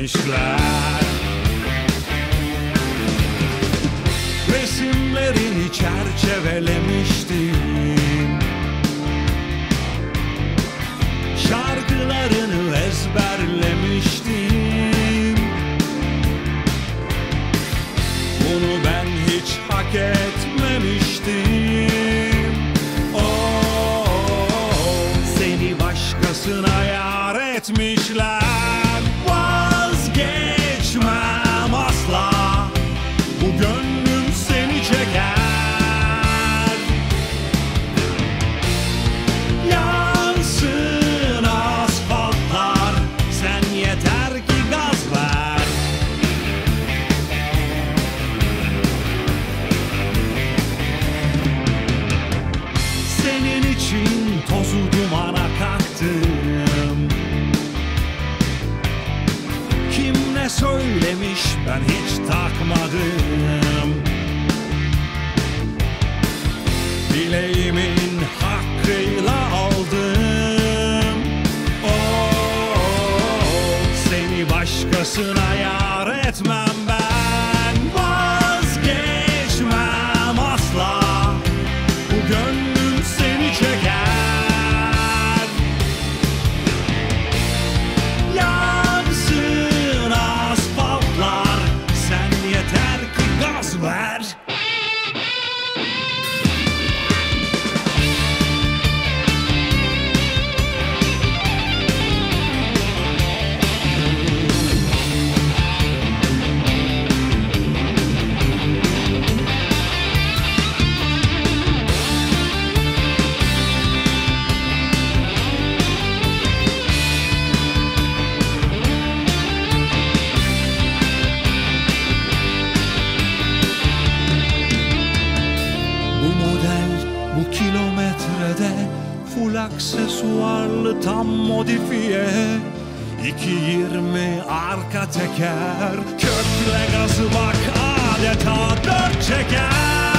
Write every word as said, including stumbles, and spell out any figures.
etmişler. Resimlerini çerçevelemiştim, şarkılarını ezberlemiştim. Bunu ben hiç hak etmemiştim. Oh, seni başkasına yar etmişler. Vazgeçmem asla, bu gönlüm seni çeker. Yansın asfaltlar, sen yeter ki gaz ver. Senin için tozu dumana kattım. Kim ne söylemiş ben hiç takmadım. Dileğimin hakkıyla aldım. Oh, seni başkasına yar etmem ben. Vazgeçmem asla, bu gönlüm seni çeker. Yansın asfaltlar, sen yeter ki gaz ver. Bu model bu kilometrede full aksesuarlı tam modifiye. iki yirmi arka teker, kökle gazı bak adeta dört çeker.